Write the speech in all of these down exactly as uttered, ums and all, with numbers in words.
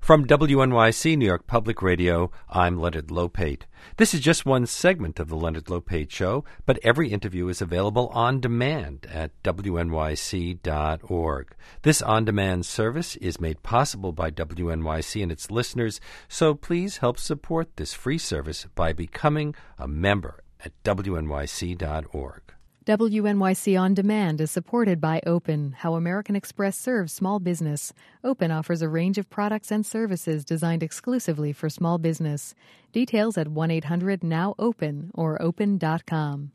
From W N Y C, New York Public Radio, I'm Leonard Lopate. This is just one segment of the Leonard Lopate Show, but every interview is available on demand at W N Y C dot org. This on-demand service is made possible by W N Y C and its listeners, so please help support this free service by becoming a member at W N Y C dot org. W N Y C On Demand is supported by Open, how American Express serves small business. Open offers a range of products and services designed exclusively for small business. Details at one eight hundred now open or open dot com.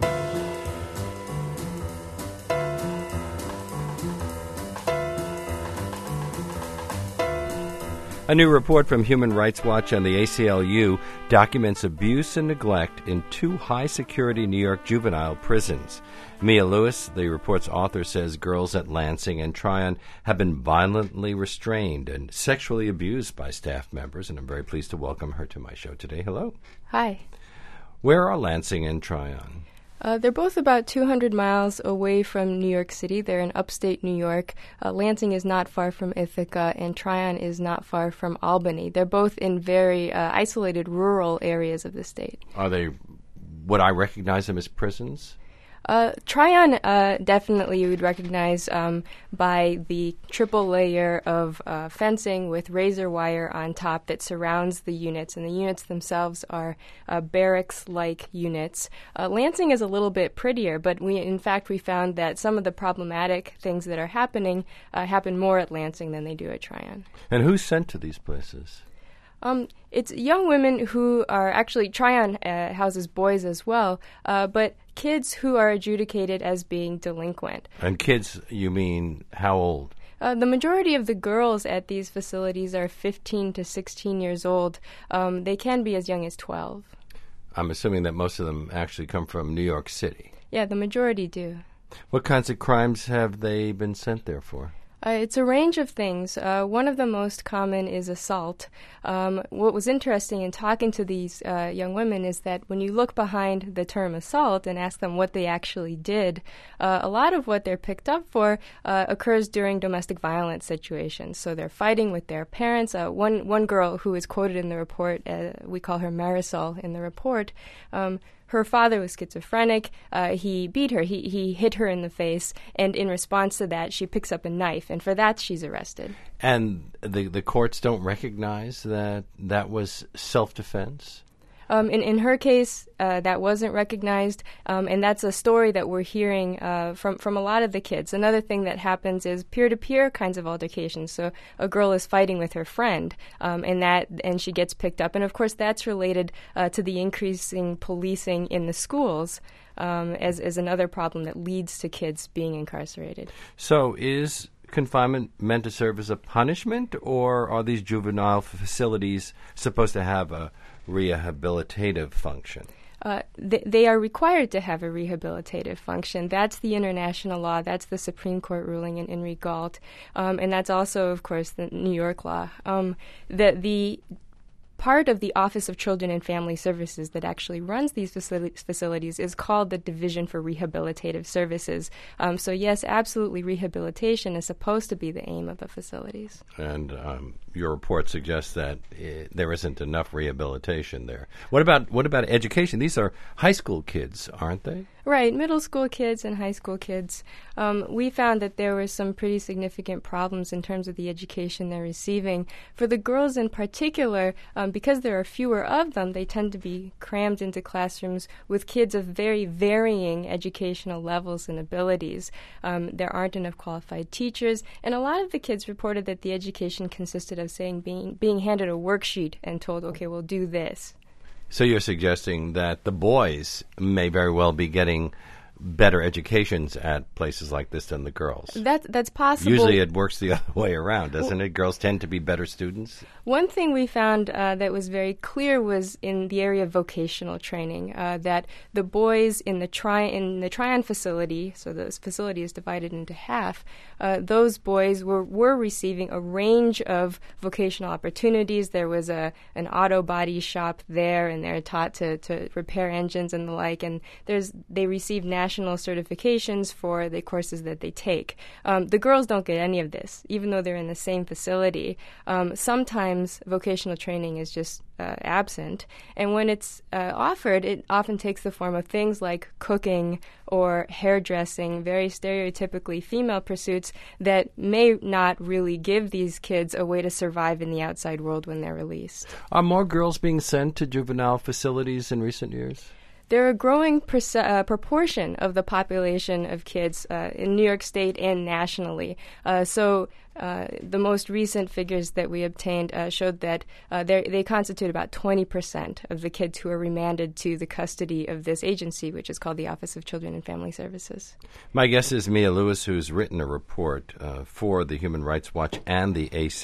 A new report from Human Rights Watch and the A C L U documents abuse and neglect in two high-security New York juvenile prisons. Mia Lewis, the report's author, says girls at Lansing and Tryon have been violently restrained and sexually abused by staff members, and I'm very pleased to welcome her to my show today. Hello. Hi. Where are Lansing and Tryon? Uh, they're both about two hundred miles away from New York City. They're in upstate New York. Uh, Lansing is not far from Ithaca, and Tryon is not far from Albany. They're both in very uh, isolated rural areas of the state. Are they, would I recognize them as prisons? Uh, Tryon, uh, definitely you would recognize um, by the triple layer of uh, fencing with razor wire on top that surrounds the units, and the units themselves are uh, barracks-like units. Uh, Lansing is a little bit prettier, but we, in fact, we found that some of the problematic things that are happening uh, happen more at Lansing than they do at Tryon. And who's sent to these places? Um, it's young women who are actually, Tryon uh, houses boys as well, uh, but kids who are adjudicated as being delinquent. And kids, you mean how old? Uh, the majority of the girls at these facilities are fifteen to sixteen years old. Um, they can be as young as twelve. I'm assuming that most of them actually come from New York City. Yeah, the majority do. What kinds of crimes have they been sent there for? Uh, it's a range of things. Uh, one of the most common is assault. Um, what was interesting in talking to these uh, young women is that when you look behind the term assault and ask them what they actually did, uh, a lot of what they're picked up for uh, occurs during domestic violence situations. So they're fighting with their parents. Uh, one one girl who is quoted in the report, uh, we call her Marisol in the report, um, her father was schizophrenic. Uh, he beat her. He he hit her in the face, and in response to that, she picks up a knife, and for that, she's arrested. And the the courts don't recognize that that was self-defense? Um, in, in her case, uh, that wasn't recognized, um, and that's a story that we're hearing uh, from, from a lot of the kids. Another thing that happens is peer-to-peer kinds of altercations. So a girl is fighting with her friend, um, and that and she gets picked up. And, of course, that's related uh, to the increasing policing in the schools um, as, as another problem that leads to kids being incarcerated. So is confinement meant to serve as a punishment, or are these juvenile facilities supposed to have a rehabilitative function? Uh, th- they are required to have a rehabilitative function. That's the international law. That's the Supreme Court ruling in Enrique Galt. Um, and that's also, of course, the New York law. Um, the, the part of the Office of Children and Family Services that actually runs these facil- facilities is called the Division for Rehabilitative Services. Um, so, yes, absolutely, rehabilitation is supposed to be the aim of the facilities. And um, your report suggests that uh, there isn't enough rehabilitation there. What about what about education? These are high school kids, aren't they? Right, middle school kids and high school kids. Um, we found that there were some pretty significant problems in terms of the education they're receiving. For the girls in particular, um, because there are fewer of them, they tend to be crammed into classrooms with kids of very varying educational levels and abilities. Um, there aren't enough qualified teachers, and a lot of the kids reported that the education consisted of saying being being handed a worksheet and told, okay, we'll do this. So you're suggesting that the boys may very well be getting better educations at places like this than the girls. That, that's possible. Usually it works the other way around, doesn't well, it? Girls tend to be better students. One thing we found uh, that was very clear was in the area of vocational training, uh, that the boys in the, tri- in the Tryon facility, so this facility is divided into half, uh, those boys were, were receiving a range of vocational opportunities. There was a an auto body shop there, and they're taught to, to repair engines and the like, and there's they received national national certifications for the courses that they take. Um, the girls don't get any of this, even though they're in the same facility. Um, sometimes vocational training is just uh, absent, and when it's uh, offered, it often takes the form of things like cooking or hairdressing, very stereotypically female pursuits that may not really give these kids a way to survive in the outside world when they're released. Are more girls being sent to juvenile facilities in recent years? There are a growing perce- uh, proportion of the population of kids uh, in New York State and nationally. Uh, so uh, the most recent figures that we obtained uh, showed that uh, they constitute about twenty percent of the kids who are remanded to the custody of this agency, which is called the Office of Children and Family Services. My guest is Mia Lewis, who's written a report uh, for the Human Rights Watch and the A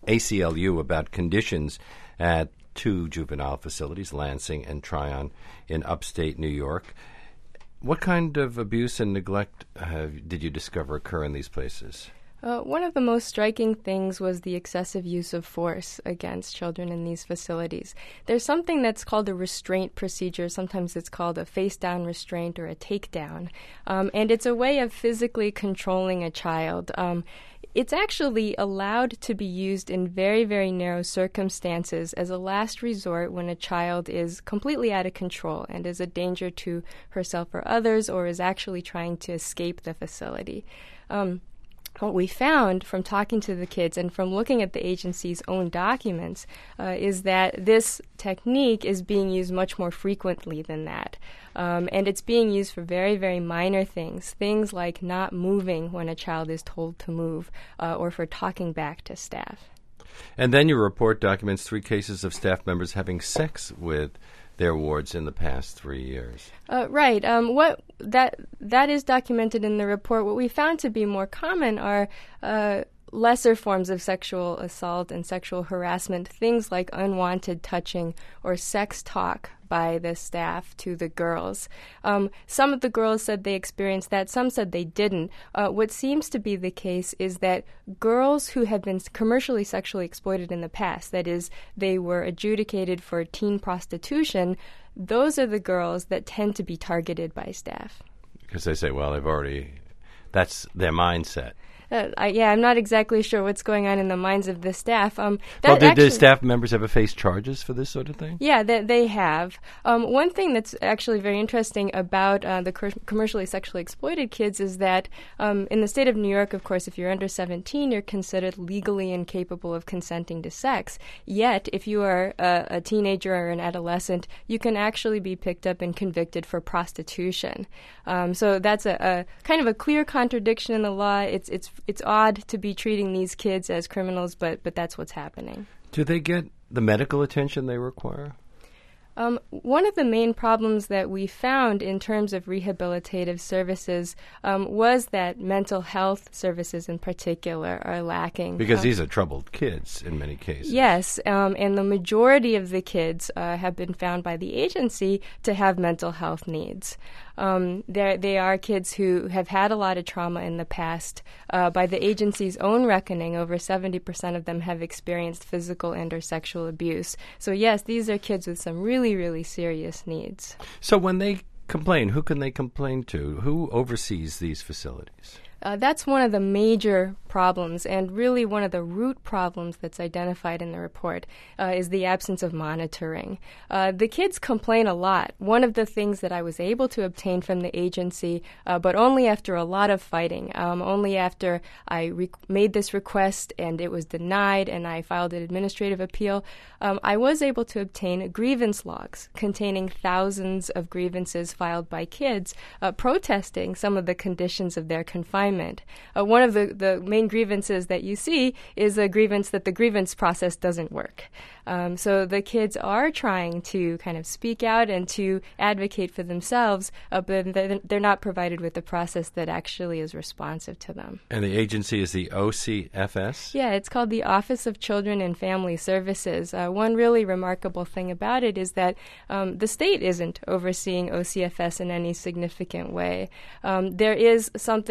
C L U about conditions at two juvenile facilities, Lansing and Tryon, in upstate New York. What kind of abuse and neglect have, did you discover occur in these places? Uh, one of the most striking things was the excessive use of force against children in these facilities. There's something that's called a restraint procedure. Sometimes it's called a face-down restraint or a takedown. Um, and it's a way of physically controlling a child. Um, It's actually allowed to be used in very, very narrow circumstances as a last resort when a child is completely out of control and is a danger to herself or others, or is actually trying to escape the facility. Um, What we found from talking to the kids and from looking at the agency's own documents uh, is that this technique is being used much more frequently than that. Um, and it's being used for very, very minor things, things like not moving when a child is told to move, uh, or for talking back to staff. And then your report documents three cases of staff members having sex with their wards in the past three years. Uh, right. Um, what that that is documented in the report. What we found to be more common are uh, lesser forms of sexual assault and sexual harassment, things like unwanted touching or sex talk by the staff to the girls. Um, some of the girls said they experienced that. Some said they didn't. Uh, what seems to be the case is that girls who have been commercially sexually exploited in the past, that is, they were adjudicated for teen prostitution, those are the girls that tend to be targeted by staff. Because they say, well, they've already, that's their mindset. Uh, I, yeah, I'm not exactly sure what's going on in the minds of the staff. Um, that well, did actually, the staff members ever face charges for this sort of thing? Yeah, they, they have. Um, one thing that's actually very interesting about uh, the co- commercially sexually exploited kids is that um, in the state of New York, of course, if you're under seventeen, you're considered legally incapable of consenting to sex. Yet, if you are a, a teenager or an adolescent, you can actually be picked up and convicted for prostitution. Um, so that's a, a kind of a clear contradiction in the law. It's it's It's odd to be treating these kids as criminals, but but that's what's happening. Do they get the medical attention they require? Um, one of the main problems that we found in terms of rehabilitative services um, was that mental health services in particular are lacking. Because um, these are troubled kids in many cases. Yes, um, and the majority of the kids uh, have been found by the agency to have mental health needs. Um, they are kids who have had a lot of trauma in the past. Uh, by the agency's own reckoning, over seventy percent of them have experienced physical and or sexual abuse. So yes, these are kids with some really, really serious needs. So when they complain, who can they complain to? Who oversees these facilities? Uh, that's one of the major problems, and really one of the root problems that's identified in the report uh, is the absence of monitoring. Uh, the kids complain a lot. One of the things that I was able to obtain from the agency, uh, but only after a lot of fighting, um, only after I re- made this request and it was denied and I filed an administrative appeal, um, I was able to obtain grievance logs containing thousands of grievances filed by kids uh, protesting some of the conditions of their confinement. Uh, one of the, the main grievances that you see is a grievance that the grievance process doesn't work. Um, so the kids are trying to kind of speak out and to advocate for themselves, uh, but they're, they're not provided with a process that actually is responsive to them. And the agency is the O C F S? Yeah, it's called the Office of Children and Family Services. Uh, one really remarkable thing about it is that um, the state isn't overseeing O C F S in any significant way. Um, there is something called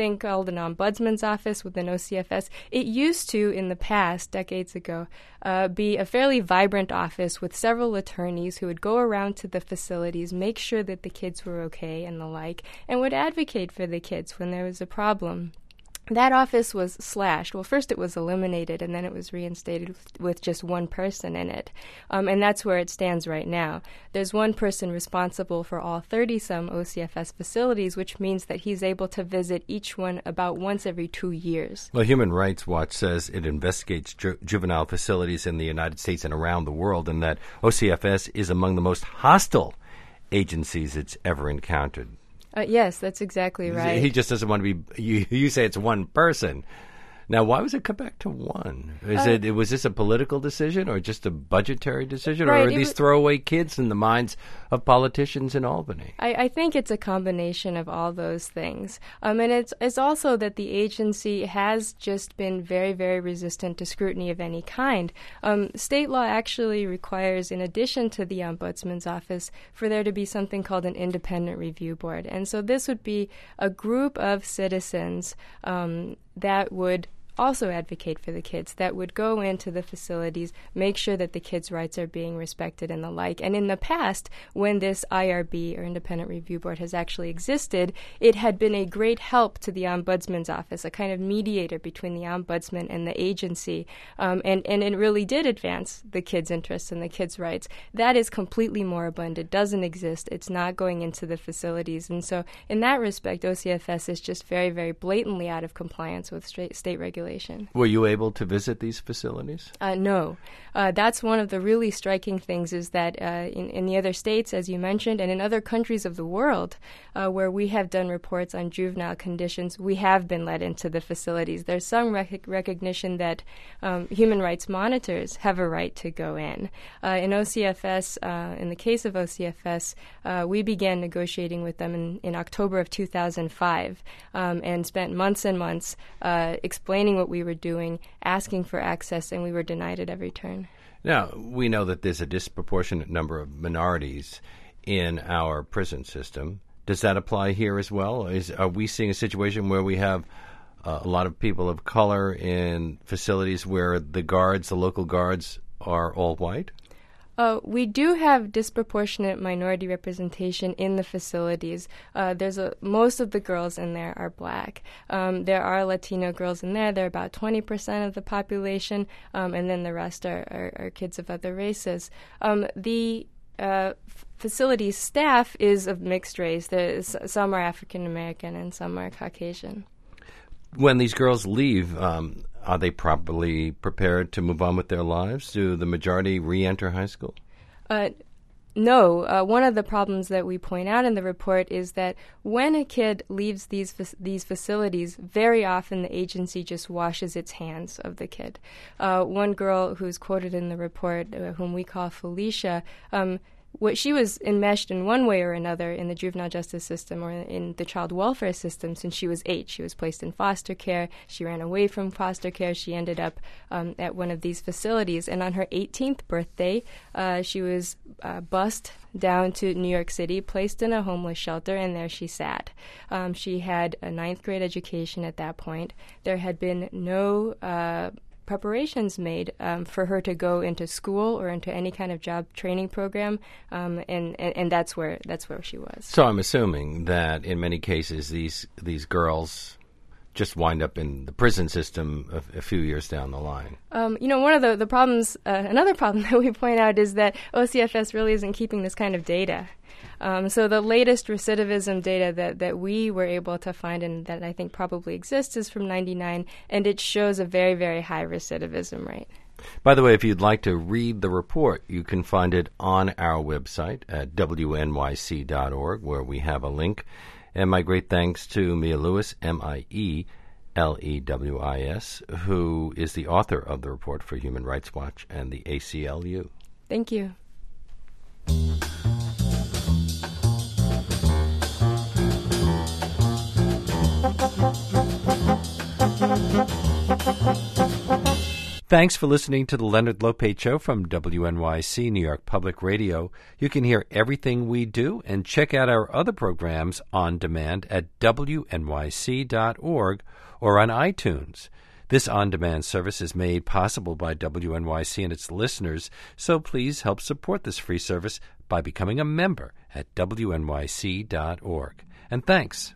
called an ombudsman's office within O C F S. It used to, in the past, decades ago, uh, be a fairly vibrant office with several attorneys who would go around to the facilities, make sure that the kids were okay and the like, and would advocate for the kids when there was a problem. That office was slashed. Well, first it was eliminated, and then it was reinstated with, with just one person in it. Um, and that's where it stands right now. There's one person responsible for all thirty-some O C F S facilities, which means that he's able to visit each one about once every two years. Well, Human Rights Watch says it investigates ju- juvenile facilities in the United States and around the world, and that O C F S is among the most hostile agencies it's ever encountered. Uh, yes, that's exactly right. He just doesn't want to be. You, you say it's one person. Now, why was it cut back to one? Is uh, it was this a political decision or just a budgetary decision, right, or are these w- throwaway kids in the minds of politicians in Albany? I, I think it's a combination of all those things, um, and it's it's also that the agency has just been very, very resistant to scrutiny of any kind. Um, state law actually requires, in addition to the ombudsman's office, for there to be something called an independent review board, and so this would be a group of citizens um, that would also advocate for the kids, that would go into the facilities, make sure that the kids' rights are being respected and the like. And in the past, when this I R B, or Independent Review Board, has actually existed, it had been a great help to the Ombudsman's office, a kind of mediator between the Ombudsman and the agency. Um, and, and it really did advance the kids' interests and the kids' rights. That is completely moribund. It doesn't exist. It's not going into the facilities. And so in that respect, O C F S is just very, very blatantly out of compliance with state, state regulations. Were you able to visit these facilities? Uh, no. Uh, that's one of the really striking things is that uh, in, in the other states, as you mentioned, and in other countries of the world uh, where we have done reports on juvenile conditions, we have been let into the facilities. There's some rec- recognition that um, human rights monitors have a right to go in. Uh, in O C F S, uh, in the case of O C F S, uh, we began negotiating with them in, in October of two thousand five um, and spent months and months uh, explaining what we were doing, asking for access, and we were denied at every turn. Now, we know that there's a disproportionate number of minorities in our prison system. Does that apply here as well? Is, are we seeing a situation where we have uh, a lot of people of color in facilities where the guards, the local guards, are all white? Uh, we do have disproportionate minority representation in the facilities. Uh, there's a most of the girls in there are black. Um, there are Latino girls in there. They're about twenty percent of the population, um, and then the rest are, are, are kids of other races. Um, the uh, f- facility staff is of mixed race. There's, some are African American and some are Caucasian. When these girls leave, um, are they properly prepared to move on with their lives? Do the majority re-enter high school? Uh, no. Uh, one of the problems that we point out in the report is that when a kid leaves these fa- these facilities, very often the agency just washes its hands of the kid. Uh, one girl who's quoted in the report, uh, whom we call Felicia, um, What she was enmeshed in one way or another in the juvenile justice system or in the child welfare system since she was eight. She was placed in foster care. She ran away from foster care. She ended up um, at one of these facilities. And on her eighteenth birthday, uh, she was uh, bused down to New York City, placed in a homeless shelter, and there she sat. Um, she had a ninth grade education at that point. There had been no Uh, preparations made um, for her to go into school or into any kind of job training program, um, and, and and that's where that's where she was. So I'm assuming that in many cases these these girls just wind up in the prison system a, a few years down the line. Um, you know, one of the the problems, uh, another problem that we point out is that O C F S really isn't keeping this kind of data. Um, so the latest recidivism data that, that we were able to find and that I think probably exists is from ninety-nine, and it shows a very, very high recidivism rate. By the way, if you'd like to read the report, you can find it on our website at W N Y C dot org, where we have a link. And my great thanks to Mia Lewis, M I E L E W I S, who is the author of the report for Human Rights Watch and the A C L U. Thank you. Thanks for listening to the Leonard Lopate Show from W N Y C, New York Public Radio. You can hear everything we do and check out our other programs on demand at W N Y C dot org or on iTunes. This on-demand service is made possible by W N Y C and its listeners, so please help support this free service by becoming a member at W N Y C dot org. And thanks.